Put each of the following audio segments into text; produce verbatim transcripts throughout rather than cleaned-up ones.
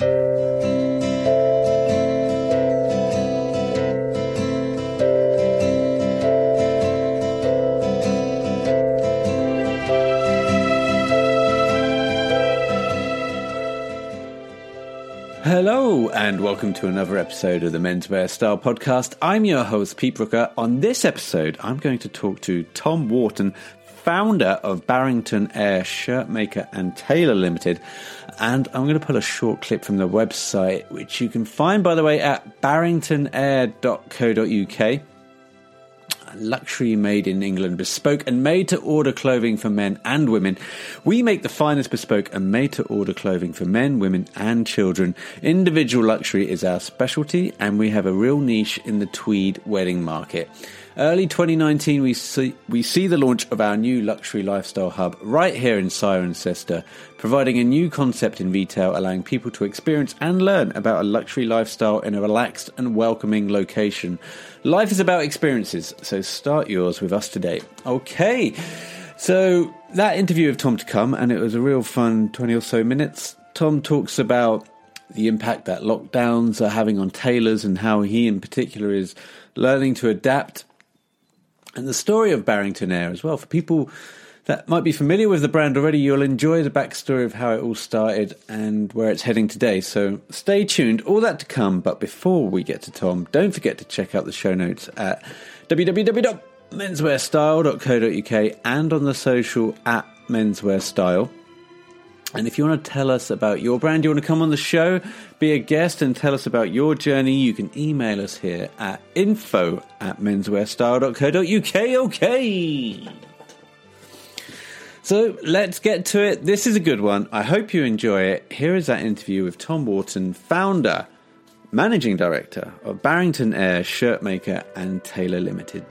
Hello and welcome to another episode of the Menswear Style Podcast. I'm your host, Pete Brooker. On this episode, I'm going to talk to Tom Wharton, founder of Barrington Air Shirtmaker and Tailor Limited. And I'm going to pull a short clip from the website, which you can find, by the way, at barrington air dot co dot uk. Luxury made in England, bespoke and made to order clothing for men and women. We make the finest bespoke and made to order clothing for men, women and children. Individual luxury is our specialty, and we have a real niche in the tweed wedding market. Early twenty nineteen, we see, we see the launch of our new luxury lifestyle hub right here in Cirencester, providing a new concept in retail, allowing people to experience and learn about a luxury lifestyle in a relaxed and welcoming location. Life is about experiences, so start yours with us today. Okay, so that interview of Tom to come, and it was a real fun twenty or so minutes. Tom talks about the impact that lockdowns are having on tailors and how he in particular is learning to adapt. And the story of Barrington Air as well. For people that might be familiar with the brand already, you'll enjoy the backstory of how it all started and where it's heading today. So stay tuned, all that to come. But before we get to Tom, don't forget to check out the show notes at w w w dot menswear style dot co dot uk and on the social at Menswear Style. And if you want to tell us about your brand, you want to come on the show, be a guest and tell us about your journey, you can email us here at info at menswear style dot co dot uk. Okay. So let's get to it. This is a good one. I hope you enjoy it. Here is that interview with Tom Wharton, founder, managing director of Barrington Air Shirtmaker and Tailor Limited.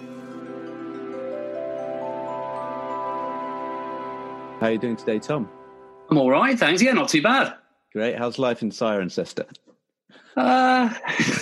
How are you doing today, Tom? I'm all right, thanks. Yeah, not too bad. Great. How's life in Cirencester? Uh,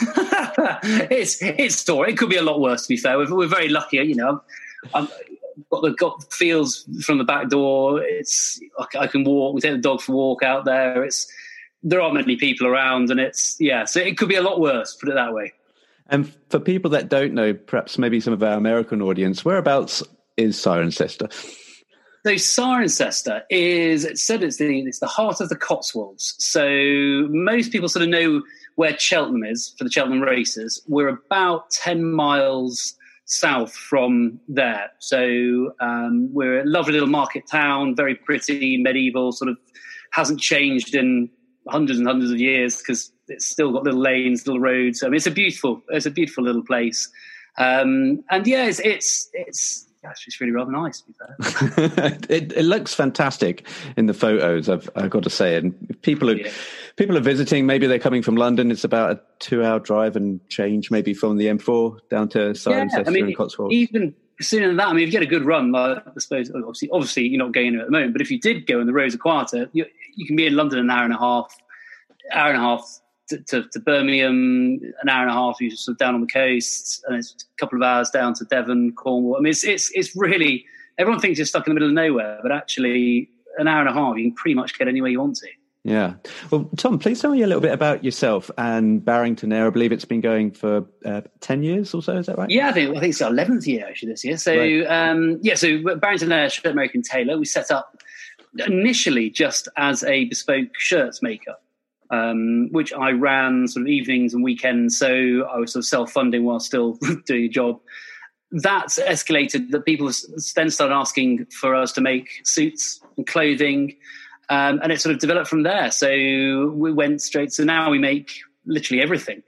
it's it's story. It could be a lot worse, to be fair. We're, we're very lucky, you know. I've got the got fields from the back door. It's I can walk. We take the dog for a walk out there. It's there aren't many people around, and it's yeah. So it could be a lot worse. Put it that way. And for people that don't know, perhaps maybe some of our American audience, whereabouts is Cirencester? So Cirencester is, it said it's the, it's the heart of the Cotswolds. So most people sort of know where Cheltenham is for the Cheltenham races. We're about ten miles south from there. So um, we're a lovely little market town, very pretty, medieval, sort of hasn't changed in hundreds and hundreds of years because it's still got little lanes, little roads. I mean, it's a beautiful, it's a beautiful little place. Um, and yeah, it's, it's, it's, Gosh, it's really rather nice, to be fair. it, it looks fantastic in the photos, I've, I've got to say. And if people are yeah. people are visiting, maybe they're coming from London. It's about a two-hour drive and change, maybe from the M four down to Cirencester yeah, I mean, and Cotswolds. Even sooner than that, I mean, if you get a good run, like, I suppose, obviously, obviously you're not going at the moment, but if you did go and the roads are quieter, you, you can be in London an hour and a half, hour and a half to, to, to Birmingham, an hour and a half, you're sort of down on the coast, and it's a couple of hours down to Devon, Cornwall. I mean, it's it's it's really, everyone thinks you're stuck in the middle of nowhere, but actually an hour and a half, you can pretty much get anywhere you want to. Yeah. Well, Tom, please tell me a little bit about yourself and Barrington Air. I believe it's been going for uh, ten years or so, is that right? Yeah, I think, I think it's our eleventh year actually this year. So, right. um, yeah, so Barrington Air Shirtmaker and Tailor, we set up initially just as a bespoke shirts maker. Um, which I ran sort of evenings and weekends, so I was sort of self-funding while still doing a job. That's escalated that people then started asking for us to make suits and clothing, um, and it sort of developed from there. So we went straight, so now we make literally everything.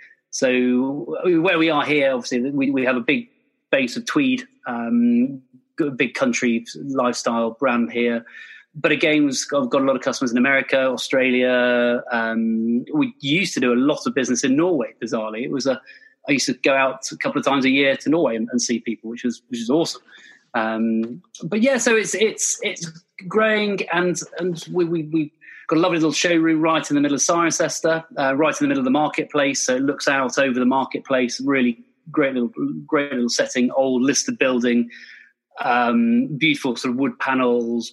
So where we are here, obviously, we, we have a big base of tweed, um, a big country lifestyle brand here. But again, we've got a lot of customers in America, Australia. Um, we used to do a lot of business in Norway, bizarrely. It was a, I used to go out a couple of times a year to Norway and, and see people, which was which is awesome. Um, but yeah, so it's it's it's growing, and and we we we got a lovely little showroom right in the middle of Cirencester, uh, right in the middle of the marketplace. So it looks out over the marketplace. Really great little great little setting, old listed building, um, beautiful sort of wood panels, but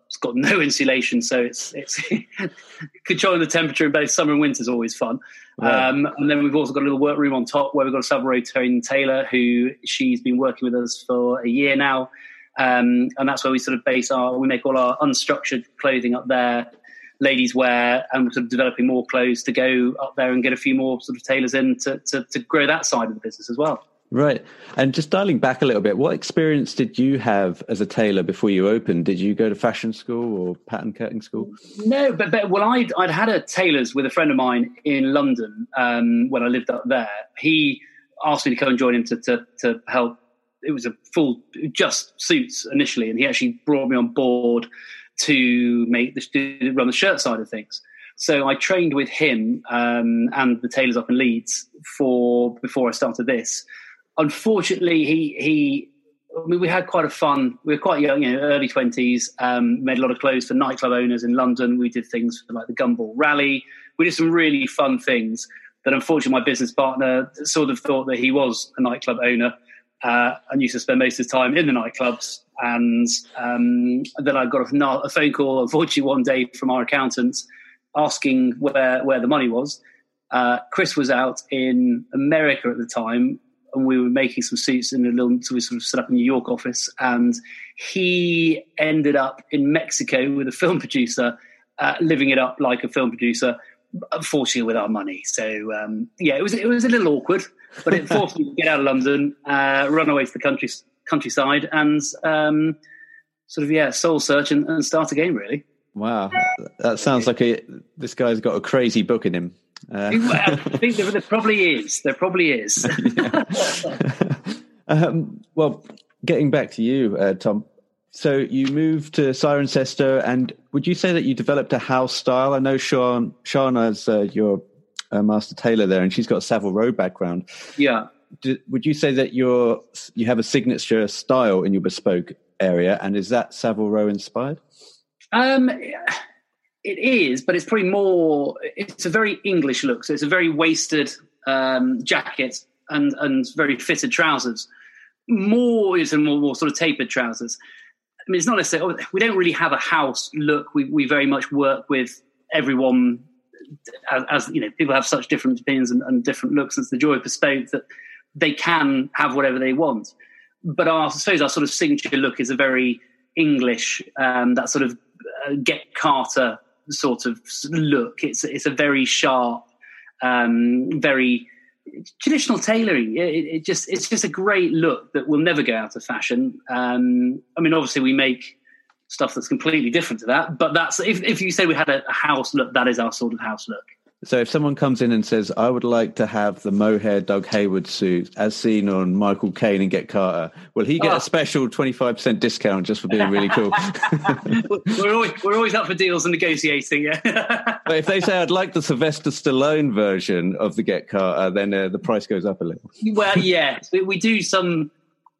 It's got no insulation, so it's it's controlling the temperature in both summer and winter is always fun. Right. Um, and then we've also got a little workroom on top where we've got a sub-rotating tailor who she's been working with us for a year now. Um, and that's where we sort of base our, we make all our unstructured clothing up there, ladies wear, and we're sort of developing more clothes to go up there and get a few more sort of tailors in to, to, to grow that side of the business as well. Right. And just dialing back a little bit, what experience did you have as a tailor before you opened? Did you go to fashion school or pattern cutting school? No, but, but well, I'd, I'd had a tailor's with a friend of mine in London um, when I lived up there. He asked me to come and join him to, to, to help. It was a full, just suits initially, and he actually brought me on board to make the, to run the shirt side of things. So I trained with him um, and the tailors up in Leeds for before I started this. Unfortunately, he he. I mean, we had quite a fun. We were quite young, you know, early twenties. Um, made a lot of clothes for nightclub owners in London. We did things for like the Gumball Rally. We did some really fun things. That unfortunately, my business partner sort of thought that he was a nightclub owner uh, and used to spend most of his time in the nightclubs. And um, then I got a, a phone call, unfortunately, one day from our accountants asking where where the money was. Uh, Chris was out in America at the time, and we were making some suits in a little, so we sort of set up a New York office, and he ended up in Mexico with a film producer, uh, living it up like a film producer, unfortunately with our money. So um, yeah, it was it was a little awkward, but it forced me to get out of London, uh, run away to the country countryside, and um, sort of yeah, soul search and, and start again. Really. Wow, that sounds like a this guy's got a crazy book in him. Uh. Well, I think there, there probably is. There probably is. um, well, getting back to you, uh, Tom. So you moved to Cirencester, and would you say that you developed a house style? I know Sean, Shauna's uh, your uh, master tailor there, and she's got a Savile Row background. Yeah. Do, would you say that you're you have a signature style in your bespoke area, and is that Savile Row inspired? Um. It is, but it's probably more, it's a very English look. So it's a very waisted um, jacket and, and very fitted trousers. More is a more, more sort of tapered trousers. I mean, it's not necessarily, we don't really have a house look. We we very much work with everyone as, as you know, people have such different opinions and, and different looks. It's the joy of bespoke that they can have whatever they want. But our, I suppose our sort of signature look is a very English, um, that sort of uh, Get Carter sort of look. It's it's a very sharp, um, very traditional tailoring. It, it just it's just a great look that will never go out of fashion. Um, I mean, obviously we make stuff that's completely different to that, but that's if if you say we had a, a house look, that is our sort of house look. So if someone comes in and says, I would like to have the mohair Doug Hayward suit as seen on Michael Caine and Get Carter, will he get oh. a special twenty-five percent discount just for being really cool? we're, always, we're always up for deals and negotiating, yeah. But if they say, I'd like the Sylvester Stallone version of the Get Carter, then uh, the price goes up a little. Well, yeah, we, we do some...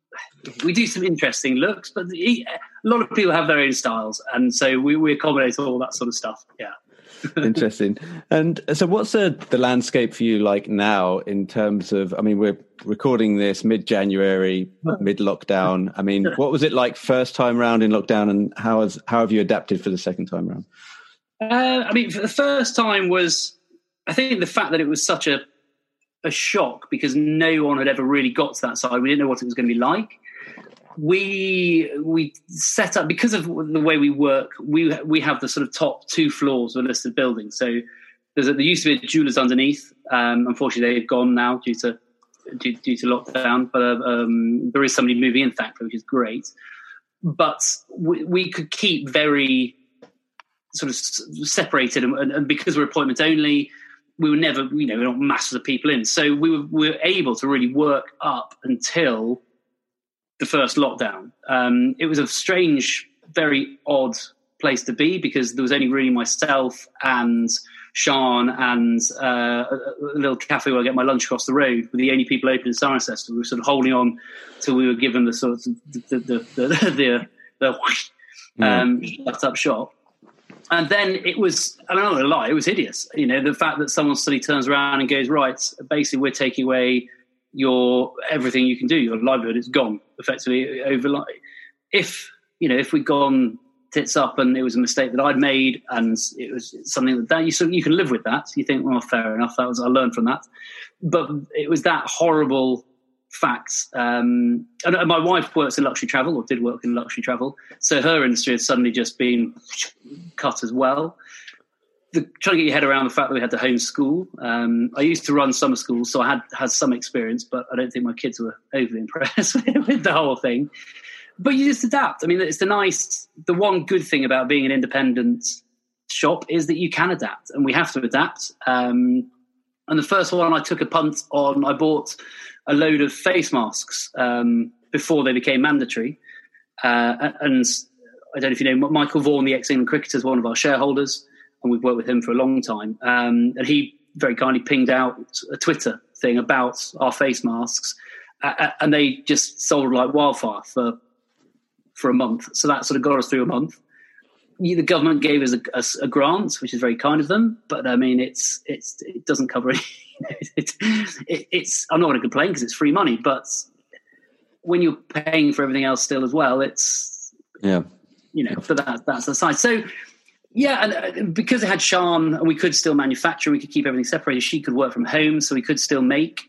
We do some interesting looks, but a lot of people have their own styles, and so we, we accommodate all that sort of stuff, yeah. Interesting. And so what's the, the landscape for you like now in terms of, I mean, we're recording this mid-January, mid-lockdown. I mean, what was it like first time round in lockdown, and how has how have you adapted for the second time round? Uh, I mean, for the first time was, I think the fact that it was such a, a shock because no one had ever really got to that side. We didn't know what it was going to be like. We we set up, because of the way we work, we we have the sort of top two floors of a listed building. So there's a, there used to be a jeweller's underneath. Um, unfortunately, they've gone now due to due, due to lockdown. But uh, um, there is somebody moving in, thankfully, which is great. But we, we could keep very sort of separated, and, and because we're appointment only, we were never, you know, we're not masses of people in. So we were, we were able to really work up until the first lockdown. Um, it was a strange, very odd place to be because there was only really myself and Sean and uh, a, a little cafe where I get my lunch across the road were the only people open in Cirencester. We were sort of holding on till we were given the sort of the the the, the, the, the um, shut up shop. And then it was, I mean, I'm not going to lie, it was hideous. You know, the fact that someone suddenly turns around and goes, right, basically we're taking away your everything you can do, your livelihood is gone effectively overnight. If, you know, if we'd gone tits up, and it was a mistake that I'd made, and it was something that, that you so you can live with that. You think, well, fair enough. That was I learned from that, but it was that horrible fact. Um, and, and my wife works in luxury travel, or did work in luxury travel, so her industry had suddenly just been cut as well. The, trying to get your head around the fact that we had to homeschool. Um, I used to run summer schools, so I had had some experience, but I don't think my kids were overly impressed with the whole thing. But you just adapt. I mean, it's the nice, the one good thing about being an independent shop is that you can adapt, and we have to adapt. Um, and the first one I took a punt on, I bought a load of face masks um, before they became mandatory. Uh, and I don't know if you know, Michael Vaughan, the ex-England cricketer, is one of our shareholders, and we've worked with him for a long time. Um, and he very kindly pinged out a Twitter thing about our face masks, uh, and they just sold like wildfire for for a month. So that sort of got us through a month. The government gave us a, a, a grant, which is very kind of them, but I mean, it's it's it doesn't cover any. it, it, it's I'm not going to complain because it's free money, but when you're paying for everything else still as well, it's yeah, you know, but that that's the side. So yeah, and uh, because it had Sean, and we could still manufacture, we could keep everything separated. She could work from home, so we could still make.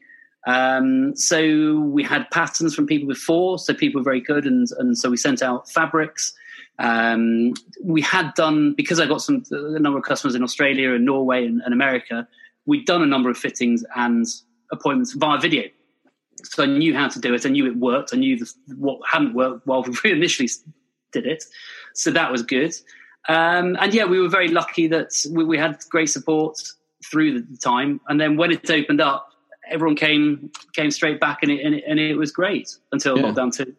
Um, so we had patterns from people before, so people were very good, and, and so we sent out fabrics. Um, we had done, because I got some a number of customers in Australia and Norway and, and America, we'd done a number of fittings and appointments via video. So I knew how to do it. I knew it worked. I knew the, what hadn't worked while we initially did it. So that was good. Um, and yeah, we were very lucky that we, we had great support through the time. And then when it opened up, everyone came came straight back, and it and it, and it was great until yeah. lockdown two.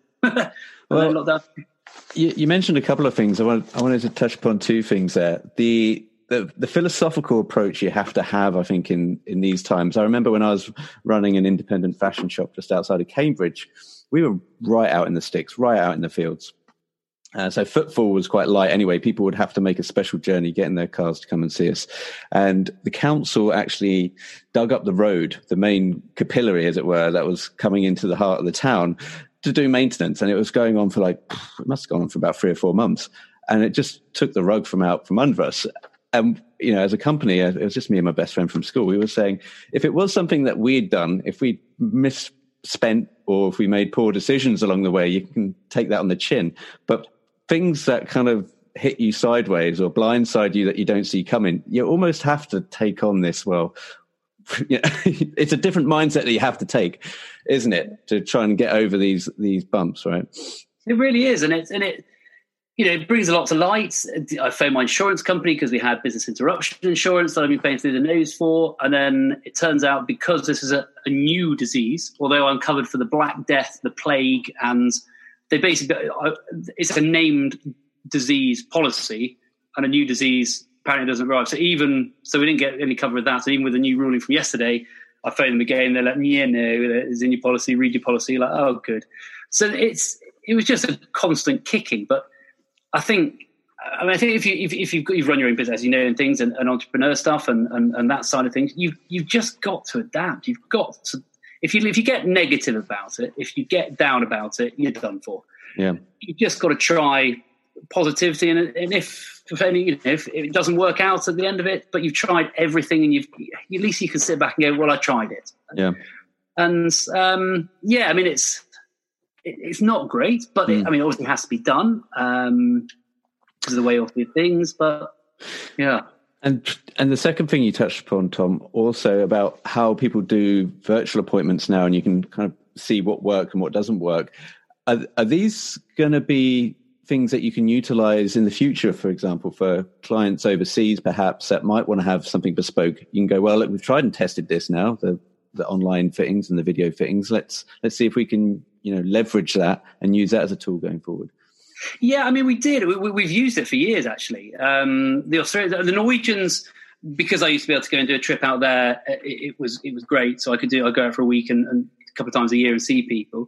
well, lockdown. You, you mentioned a couple of things. I wanted, I wanted to touch upon two things there. The, the the philosophical approach you have to have, I think, in in these times. I remember when I was running an independent fashion shop just outside of Cambridge, we were right out in the sticks, right out in the fields. Uh, so footfall was quite light anyway. People would have to make a special journey, get in their cars to come and see us. And the council actually dug up the road, the main capillary, as it were, that was coming into the heart of the town to do maintenance. And it was going on for like, it must have gone on for about three or four months. And it just took the rug from out from under us. And, you know, as a company, it was just me and my best friend from school. We were saying, if it was something that we'd done, if we misspent or if we made poor decisions along the way, you can take that on the chin. But things that kind of hit you sideways or blindside you that you don't see coming, you almost have to take on this. Well, you know, it's a different mindset that you have to take, isn't it, to try and get over these these bumps, right? It really is, and it and it you know it brings a lot to light. I phoned my insurance company because we had business interruption insurance that I've been paying through the nose for, and then it turns out because this is a, a new disease, although I'm covered for the Black Death, the plague, and they basically, it's a named disease policy, and a new disease apparently doesn't arrive. So even, so we didn't get any cover of that. So even with the new ruling from yesterday, I phoned them again. They're like, yeah, no, it's in your policy, read your policy. Like, oh, good. So it's, it was just a constant kicking. But I think, I mean, I think if you, if, if you've got, you've run your own business, you know, and things and, and entrepreneur stuff and, and, and that side of things, you've, you've just got to adapt. You've got to, If you if you get negative about it, if you get down about it, you're done for. Yeah, you've just got to try positivity, and, and if if, any, you know, if it doesn't work out at the end of it, but you've tried everything, and you've at least you can sit back and go, "Well, I tried it." Yeah, and um, yeah, I mean, it's it, it's not great, but mm. it, I mean, obviously, it has to be done um, because of the way of the things. But yeah. And and the second thing you touched upon, Tom, also about how people do virtual appointments now, and you can kind of see what works and what doesn't work. Are, are these going to be things that you can utilize in the future, for example, for clients overseas, perhaps, that might want to have something bespoke? You can go, well, look, we've tried and tested this now, the the online fittings and the video fittings. Let's let's see if we can, you know, leverage that and use that as a tool going forward. Yeah, I mean, we did. We, we, we've used it for years, actually. Um, the Australians, the Norwegians, because I used to be able to go and do a trip out there, it, it was it was great. So I could do. I go out for a week and, and a couple of times a year and see people.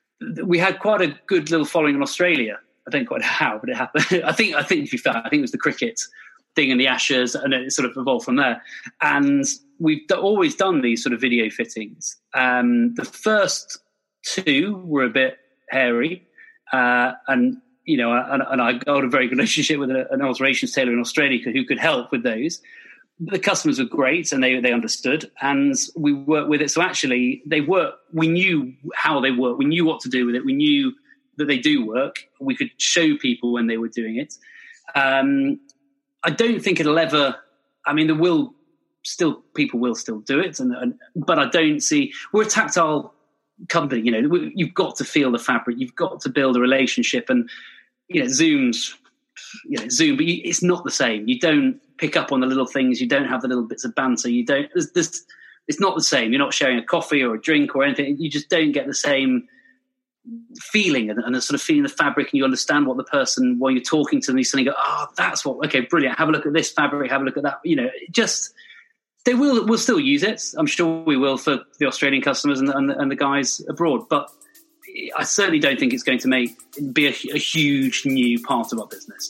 We had quite a good little following in Australia. I don't quite know how, but it happened. I think. I think if you found, I think it was the cricket thing and the Ashes, and it sort of evolved from there. And we've d- always done these sort of video fittings. Um, the first two were a bit hairy, uh, and you know, and, and I got a very good relationship with a, an alterations tailor in Australia who could help with those. The customers were great and they, they understood, and we worked with it. So actually they work, we knew how they work. We knew what to do with it. We knew that they do work. We could show people when they were doing it. Um, I don't think it'll ever, I mean, there will still, people will still do it. And, and but I don't see, we're a tactile company, you know, you've got to feel the fabric. You've got to build a relationship, and, you know, Zoom's, you know, Zoom, but you, it's not the same. You don't pick up on the little things. You don't have the little bits of banter. You don't, there's, there's, it's not the same. You're not sharing a coffee or a drink or anything. You just don't get the same feeling and, and the sort of feeling the fabric, and you understand what the person, while you're talking to them, you suddenly go, oh, that's what, okay, brilliant. Have a look at this fabric. Have a look at that. You know, it just, they will, we'll still use it. I'm sure we will for the Australian customers and, and, and the guys abroad, but I certainly don't think it's going to make be a, a huge new part of our business.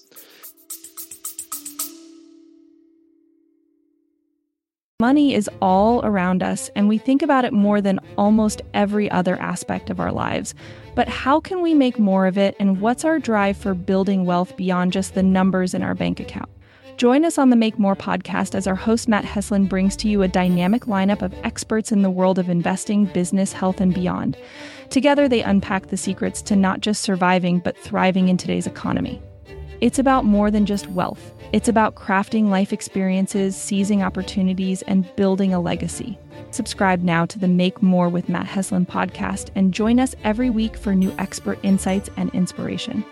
Money is all around us, and we think about it more than almost every other aspect of our lives. But how can we make more of it, and what's our drive for building wealth beyond just the numbers in our bank account? Join us on the Make More podcast as our host Matt Heslin brings to you a dynamic lineup of experts in the world of investing, business, health, and beyond. Together, they unpack the secrets to not just surviving, but thriving in today's economy. It's about more than just wealth. It's about crafting life experiences, seizing opportunities, and building a legacy. Subscribe now to the Make More with Matt Heslin podcast and join us every week for new expert insights and inspiration.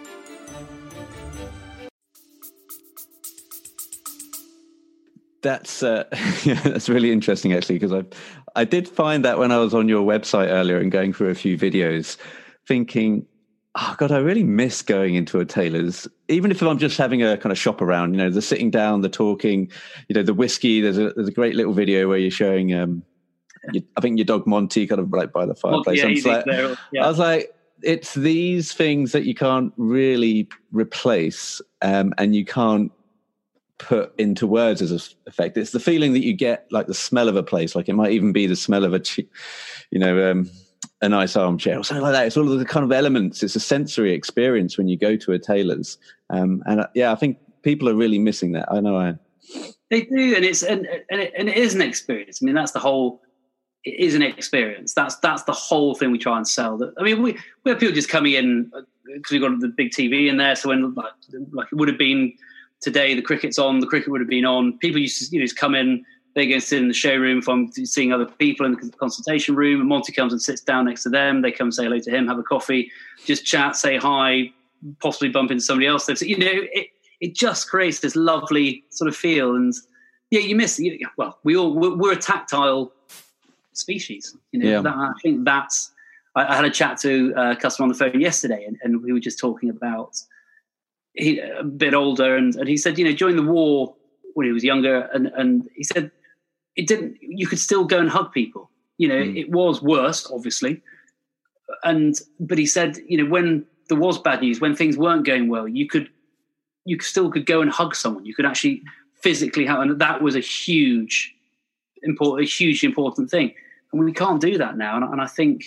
That's uh, yeah, that's really interesting, actually, because I I did find that when I was on your website earlier and going through a few videos, thinking, oh God, I really miss going into a tailor's, even if I'm just having a kind of shop around, you know, the sitting down, the talking, you know, the whiskey. There's a there's a great little video where you're showing, um, you, I think your dog Monty kind of right by the fireplace. Yeah, I, was like, yeah. I was like, it's these things that you can't really replace, um, and you can't put into words as a effect. It's the feeling that you get, like the smell of a place, like it might even be the smell of a, you know, um, a nice armchair or something like that. It's all of the kind of elements. It's a sensory experience when you go to a tailor's. Um, and uh, yeah, I think people are really missing that. I know I am. They do. And it's, and, and, it, and it is an experience. I mean, that's the whole, it is an experience. That's, that's the whole thing we try and sell. That, I mean, we, we have people just coming in because we've got the big T V in there. So when like, like it would have been today, the cricket's on, the cricket would have been on. People used to, you know, just come in, they go and sit in the showroom if I'm seeing other people in the consultation room, and Monty comes and sits down next to them. They come and say hello to him, have a coffee, just chat, say hi, possibly bump into somebody else. So, you know, it, it just creates this lovely sort of feel. And yeah, you miss, you know, well, we all, we're, we're a tactile species. You know, yeah. that, I think that's, I, I had a chat to a customer on the phone yesterday, and, and we were just talking about, he a bit older, and, and he said, you know, during the war when he was younger, and, and he said it didn't, you could still go and hug people. You know, mm. it was worse, obviously. And, but he said, you know, when there was bad news, when things weren't going well, you could, you still could go and hug someone. You could actually physically have, and that was a huge, important, a hugely important thing. And we can't do that now. And, and I think,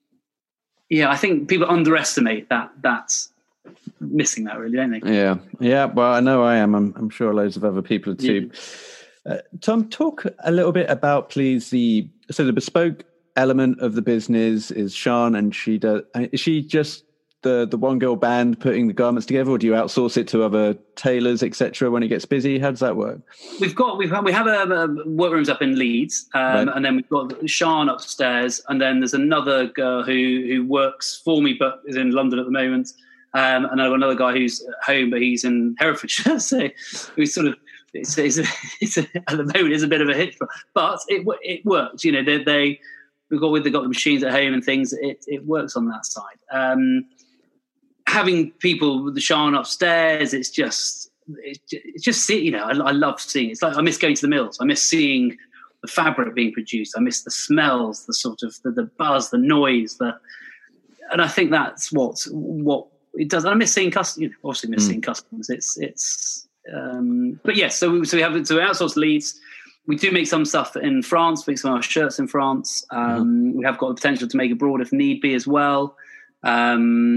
yeah, I think people underestimate that, that's, missing that, really, don't they? Yeah, yeah. Well, I know I am. I'm, I'm sure loads of other people are too. Yeah. Uh, Tom, talk a little bit about, please, the so the bespoke element of the business is Sian, and she does. Is she just the the one girl band putting the garments together, or do you outsource it to other tailors, et cetera, when it gets busy? How does that work? We've got we've we have a, a workrooms up in Leeds, um, right. and then we've got Sian upstairs, and then there's another girl who who works for me but is in London at the moment. Um, and I've got another guy who's at home, but he's in Herefordshire. So we sort of, it's, it's, a, it's a, at the moment, it's a bit of a hit, but it it works. You know, they, they we've got with they've got the machines at home and things. It it works on that side. Um, having people with the Sian upstairs, it's just it's just, it's just you know, I, I love seeing it. It's like I miss going to the mills. I miss seeing the fabric being produced. I miss the smells, the sort of the, the buzz, the noise, the and I think that's what what. It does. I miss seeing customers. You know, obviously, miss mm. seeing customers. It's it's. Um, but yes, so we, so we have so we outsource Leeds. We do make some stuff in France. We make some of our shirts in France. Um, mm-hmm. We have got the potential to make abroad if need be as well. Um,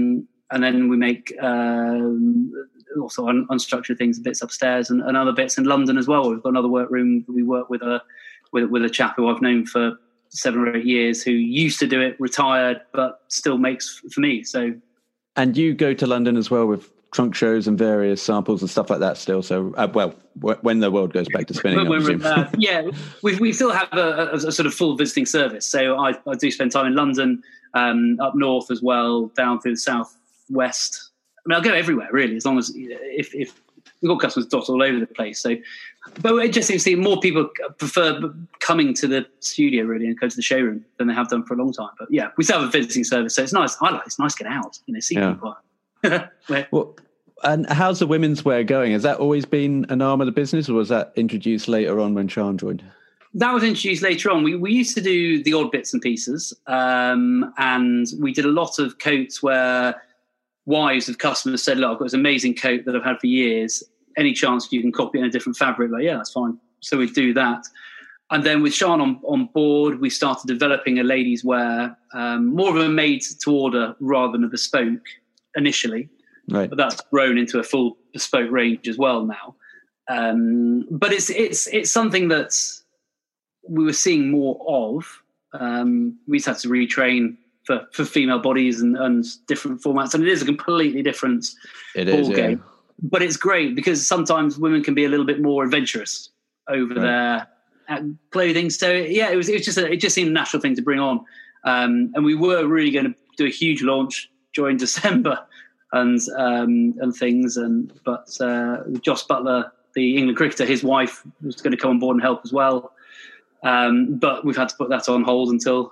and then we make um, also un- unstructured things, bits upstairs, and, and other bits in London as well. We've got another workroom. We work with a with, with a chap who I've known for seven or eight years, who used to do it, retired, but still makes for me. So, and you go to London as well with trunk shows and various samples and stuff like that still. So, uh, well, w- when the world goes back to spinning, I presume. Uh, yeah, we we still have a, a, a sort of full visiting service. So I, I do spend time in London, um, up north as well, down through the southwest. I mean, I'll go everywhere really, as long as if if we've got customers dot all over the place. So, but it just seems to see more people prefer coming to the studio really and go to the showroom than they have done for a long time. But yeah, we still have a visiting service, so it's nice. I like it's nice to get out, you know, see yeah. people. Well, and how's the women's wear going? Has that always been an arm of the business, or was that introduced later on when Sian joined? That was introduced later on. We we used to do the odd bits and pieces, um, and we did a lot of coats where wives of customers said, "Look, I've got this amazing coat that I've had for years. Any chance you can copy it in a different fabric?" Like, yeah, that's fine. So we do that. And then with Sian on, on board, we started developing a ladies' wear, um, more of a made-to-order rather than a bespoke initially. Right. But that's grown into a full bespoke range as well now. Um, but it's it's it's something that we were seeing more of. Um, we just had to retrain for, for female bodies and, and different formats. And it is a completely different it ball is, game. Yeah. But it's great because sometimes women can be a little bit more adventurous over right. their uh, clothing. So yeah, it was it was just a, it just seemed a natural thing to bring on. Um, and we were really going to do a huge launch during December and um, and things. And but uh, Joss Butler, the England cricketer, his wife was going to come on board and help as well. Um, but we've had to put that on hold until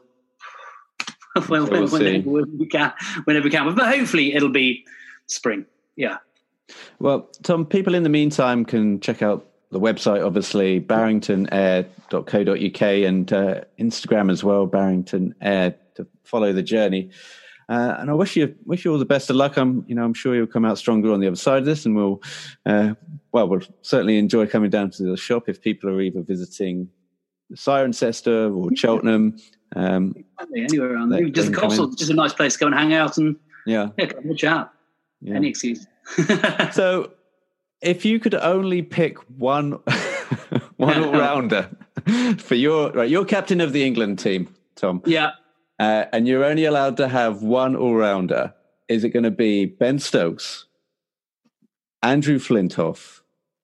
when, we'll whenever, when we can. Whenever we can. But hopefully it'll be spring. Yeah. Well, Tom, people in the meantime can check out the website, obviously, barrington air dot co dot uk, and uh, Instagram as well, Barrington Air, to follow the journey. Uh, and I wish you wish you all the best of luck. I'm, you know, I'm sure you'll come out stronger on the other side of this, and we'll, uh, well, we'll certainly enjoy coming down to the shop if people are either visiting Cirencester or Cheltenham. Um, Anywhere around there, just a Cotswold, just a nice place to go and hang out and yeah, yeah, come and chat. Yeah. Any excuse. So, if you could only pick one one all-rounder for your right, you're captain of the England team, Tom. Yeah. Uh, and you're only allowed to have one all-rounder. Is it going to be Ben Stokes, Andrew Flintoff,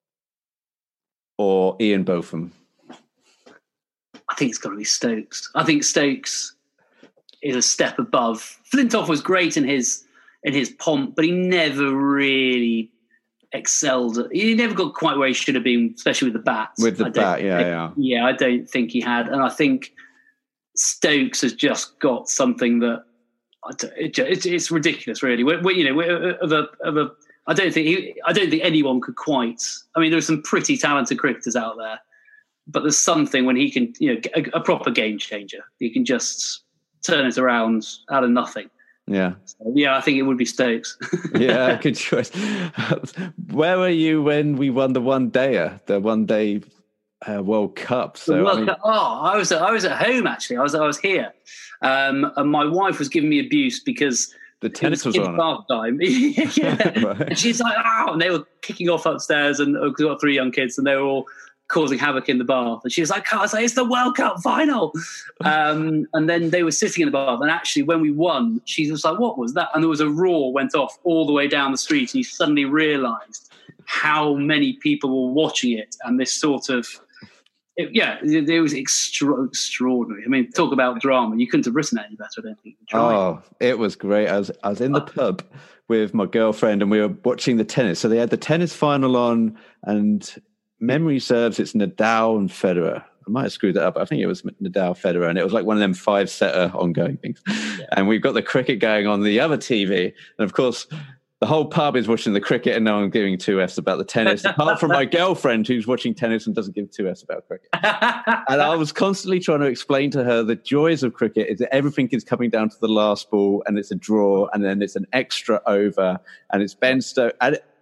or Ian Botham? I think it's got to be Stokes. I think Stokes is a step above. Flintoff was great in his in his pomp, but he never really excelled. He never got quite where he should have been, especially with the bat. With the bat, yeah, I, yeah. Yeah, I don't think he had. And I think Stokes has just got something that it, it, it's ridiculous, really. We're, we're, you know, we're, of a, of a. I don't think he, I don't think anyone could quite. I mean, there's some pretty talented cricketers out there, but there's something when he can, you know, a, a proper game changer. He can just turn it around out of nothing. Yeah, so, yeah. I think it would be Stokes. Yeah, good choice. Where were you when we won the one dayer, the one day? Uh, World Cup. So World I mean... Cup. Oh, I was I was at home actually. I was I was here, um, and my wife was giving me abuse because the tennis was, was on bath time. Yeah, right. And she's like, "Oh!" And they were kicking off upstairs, and we've got three young kids, and they were all causing havoc in the bath. And she was like, "Oh, I was like, it's the World Cup final." Um, and then they were sitting in the bath, and actually, when we won, she was like, "What was that?" And there was a roar went off all the way down the street, and you suddenly realised how many people were watching it, and this sort of It, yeah, it, it was extra, extraordinary. I mean, talk about drama. You couldn't have written it any better, I don't think. Oh, it was great. I was, I was in the pub with my girlfriend and we were watching the tennis. So they had the tennis final on, and memory serves, it's Nadal and Federer. I might have screwed that up. I think it was Nadal, Federer, and it was like one of them five-setter ongoing things. Yeah. And we've got the cricket going on the other T V. And of course, the whole pub is watching the cricket and no one giving two F's about the tennis, apart from my girlfriend who's watching tennis and doesn't give two F's about cricket. And I was constantly trying to explain to her the joys of cricket is that everything is coming down to the last ball and it's a draw and then it's an extra over and it's Ben Stokes. And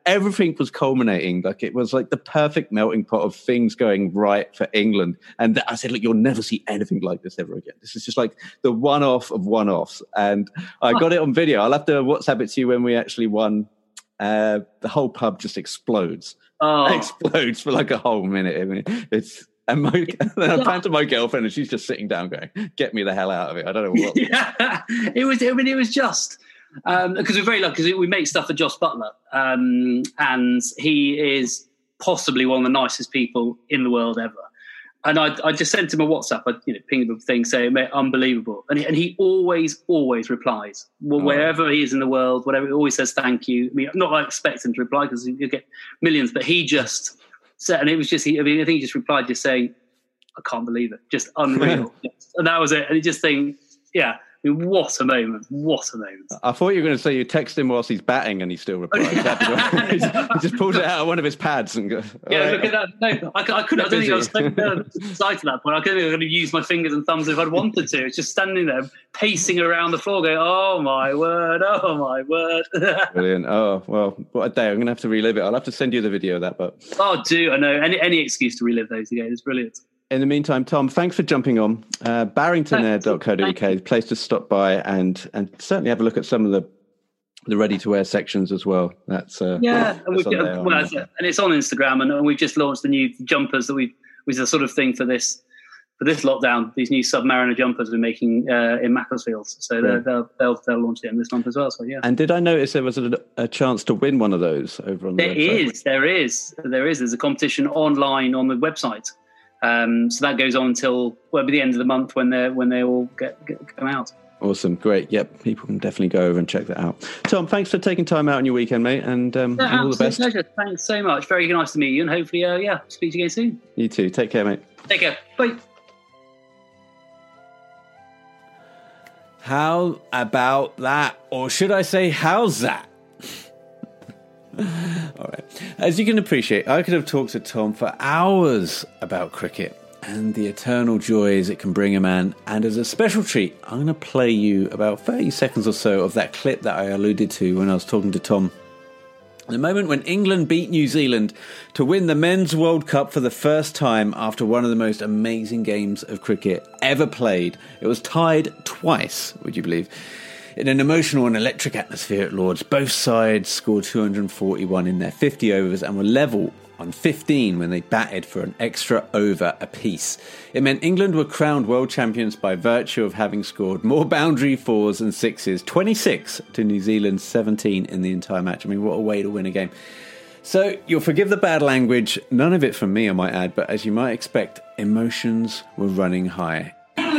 everything was culminating. Like it was like the perfect melting pot of things going right for England. And I said, look, you'll never see anything like this ever again. This is just like the one-off of one-offs. And I got it on video. I'll have to WhatsApp it to you when we actually won. Uh, the whole pub just explodes. Oh. It explodes for like a whole minute. I mean, it's and my, then I pan to my girlfriend and she's just sitting down going, get me the hell out of it. I don't know what. Yeah, it was, I mean, it was just, um, because we're very lucky because we make stuff for Joss Butler. Um, and he is possibly one of the nicest people in the world ever. And I, I just sent him a WhatsApp, I you know, pinged him a thing saying, mate, unbelievable. And he, and he always, always replies. Well, oh. Wherever he is in the world, whatever, he always says thank you. I mean, not like I expect him to reply because you get millions, but he just said, and it was just, he, I mean, I think he just replied just saying, I can't believe it. Just unreal. And that was it. And he just think, yeah. I mean, what a moment! What a moment! I thought you were going to say you text him whilst he's batting and he still replies. he just pulls it out of one of his pads and goes. Yeah, right. Look at that. No, I, I couldn't. I don't think I was so excited at that point. I couldn't even use my fingers and thumbs if I'd wanted to. It's just standing there, pacing around the floor, going, "Oh my word! Oh my word!" Brilliant. Oh well, what a day! I'm going to have to relive it. I'll have to send you the video of that. But oh, do I know any any excuse to relive those again? It's brilliant. In the meantime, Tom, thanks for jumping on. Uh, barrington air dot co dot U K, place to stop by and and certainly have a look at some of the the ready-to-wear sections as well. That's uh, yeah, that's and, we've, there, well, and it's on Instagram, and, and we've just launched the new jumpers that we've, was the sort of thing for this for this lockdown. These new Submariner jumpers we're making uh, in Macclesfield, so yeah. they'll they'll they'll launch it in this month as well. So yeah. And did I notice there was a, a chance to win one of those over on the there website? is, there is, there is. There's a competition online on the website. Um, so that goes on until well, the end of the month when they when they all get, get come out. Awesome, great. Yep, people can definitely go over and check that out. Tom, thanks for taking time out on your weekend, mate, and, um, yeah, and all the best. Pleasure. Thanks so much. Very nice to meet you, and hopefully, uh, yeah, speak to you again soon. You too. Take care, mate. Take care. Bye. How about that, or should I say, how's that? All right. As you can appreciate, I could have talked to Tom for hours about cricket and the eternal joys it can bring a man. And as a special treat, I'm going to play you about thirty seconds or so of that clip that I alluded to when I was talking to Tom. The moment when England beat New Zealand to win the Men's World Cup for the first time after one of the most amazing games of cricket ever played. It was tied twice, would you believe? In an emotional and electric atmosphere at Lord's, both sides scored two hundred forty-one in their fifty overs and were level on fifteen when they batted for an extra over apiece. It meant England were crowned world champions by virtue of having scored more boundary fours and sixes, twenty-six to New Zealand's seventeen in the entire match. I mean, what a way to win a game. So, you'll forgive the bad language, none of it from me, I might add, but as you might expect, emotions were running high.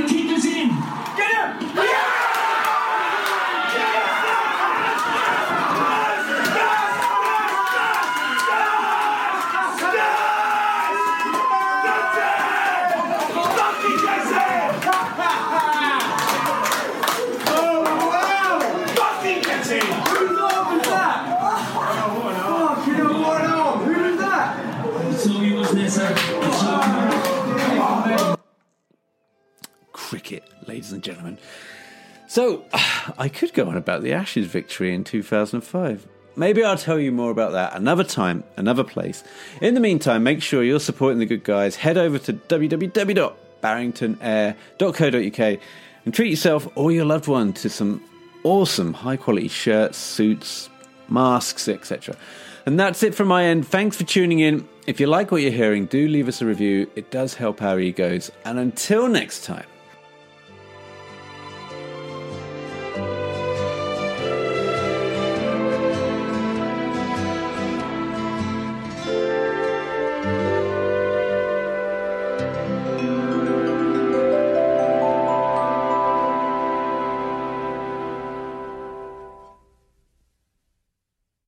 Cricket, ladies and gentlemen. So, I could go on about the Ashes victory in two thousand five. Maybe I'll tell you more about that another time, another place. In the meantime, make sure you're supporting the good guys. Head over to w w w dot barrington air dot co dot u k and treat yourself or your loved one to some awesome high-quality shirts, suits, masks, et cetera. And that's it from my end. Thanks for tuning in. If you like what you're hearing, do leave us a review. It does help our egos. And until next time,